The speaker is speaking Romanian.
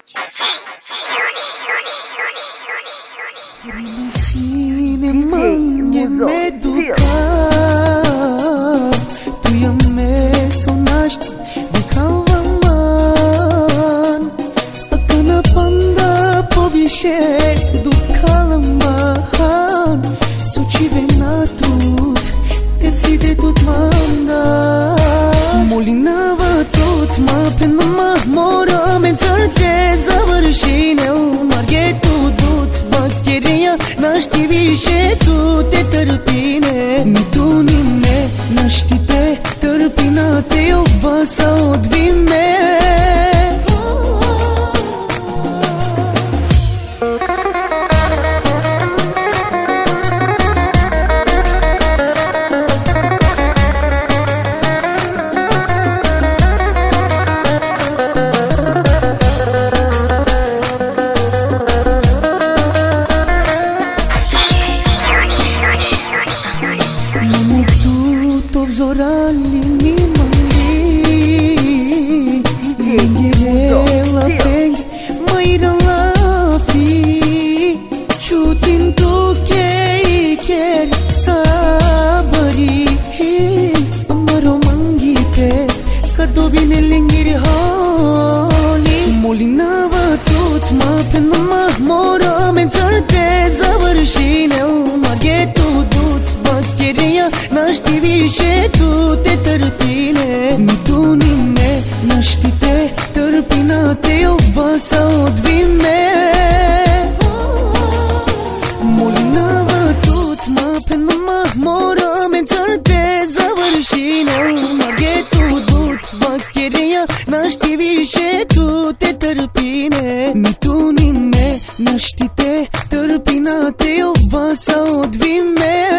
Rinisine mange me duka, tu jam me sonasht dikava man. Akana panda po više dukala man. Sučive na trud, te cide tot manda. Molinava tot ma pena ma mora me carte završine u margetu. Naști više tu te trpine, ni tu ni me. Naști te trpina te ova sa odvime. Zorali ni mali Ngirela peng Maira lafi Chutin tu kei keri sabari Amaro mangi pe Kadobine lingiri holi Molinava tot ma pena ma mora me zarte završine Margetu dut Bakeriya naști više tu te trpine, ni tu ni me. Naști te trpina te ova sa odvime. Molinava tot ma pena ma mora me carte završine Margetu dut Bakeriya naști više tu te trpine, ni tu ni me. Naști te trpina te ova sa odvime.